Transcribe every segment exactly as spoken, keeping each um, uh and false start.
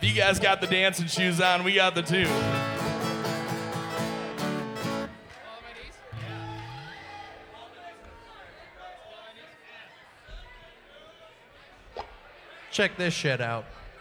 You guys got the dancing shoes on. We got the tune. Check this shit out.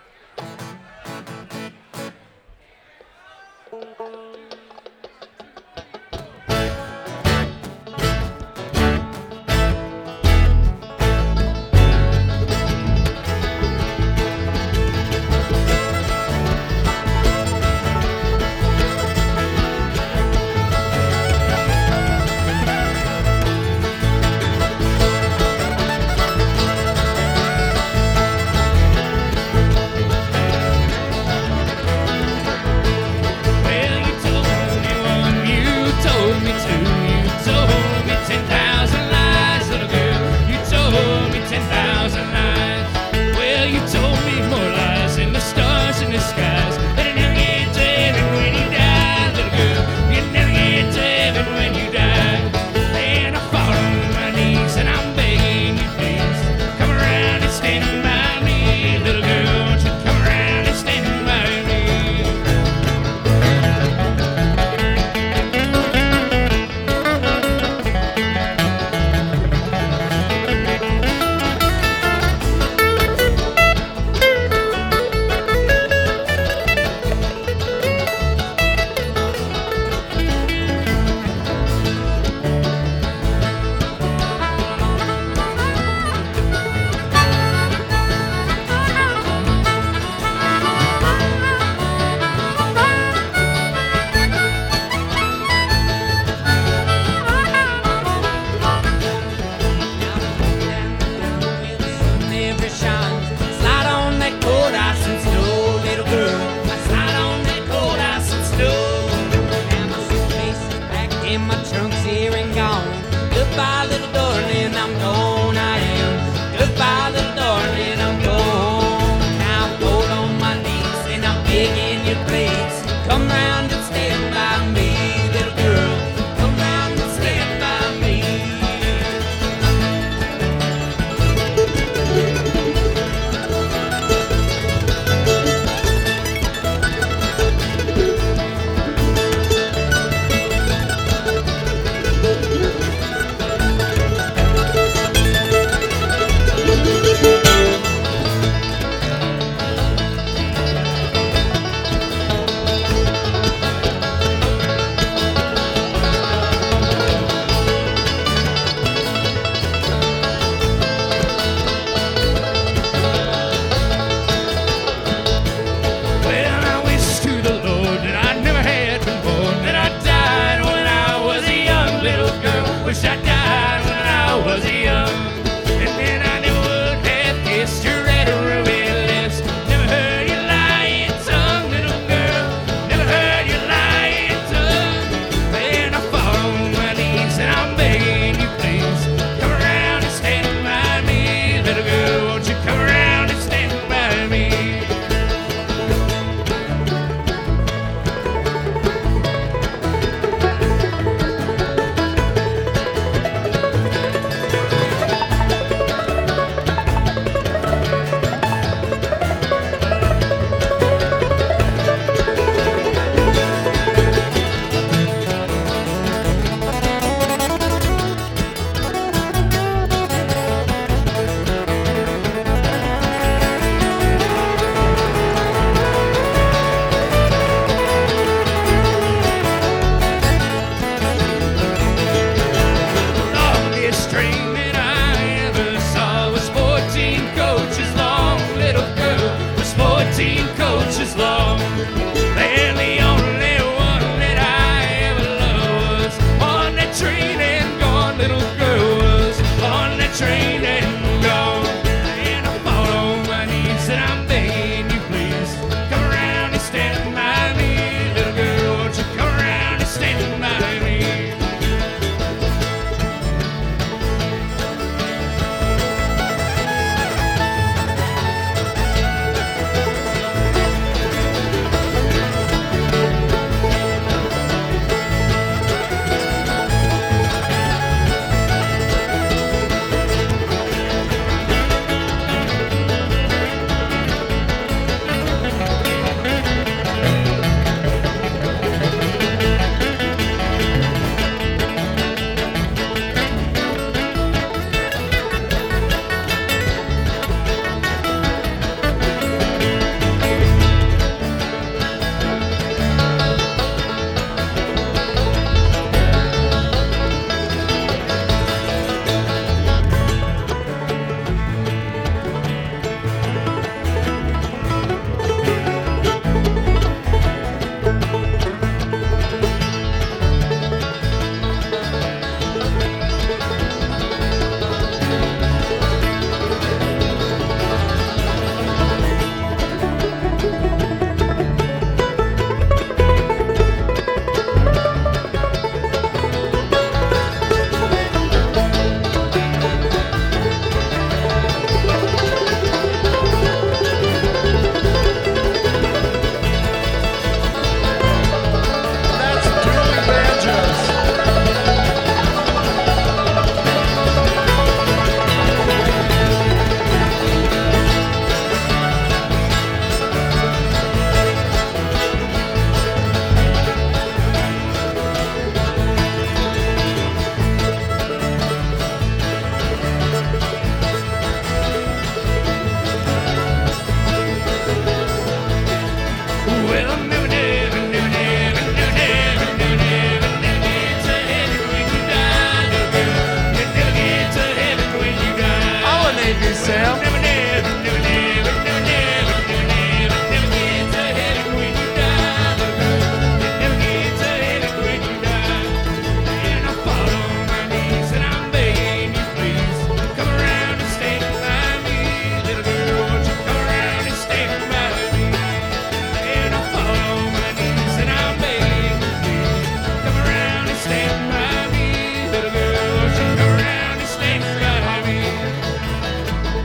Goodbye, little darling, I'm gone, I am. Goodbye, little darling, I'm gone. Now I'm going on my knees and I'm begging you, please. Come round and stand by me, little girl. Come round and stand by me. Wish I died when I was young, and then I never would have kissed your red ruby lips. Never heard your lying tongue, little girl. Never heard your lying tongue. Then I fall on my knees and I'm begging you, please. Come around and stand by me, little girl. Won't you come around and stand by me? Fourteen coaches long.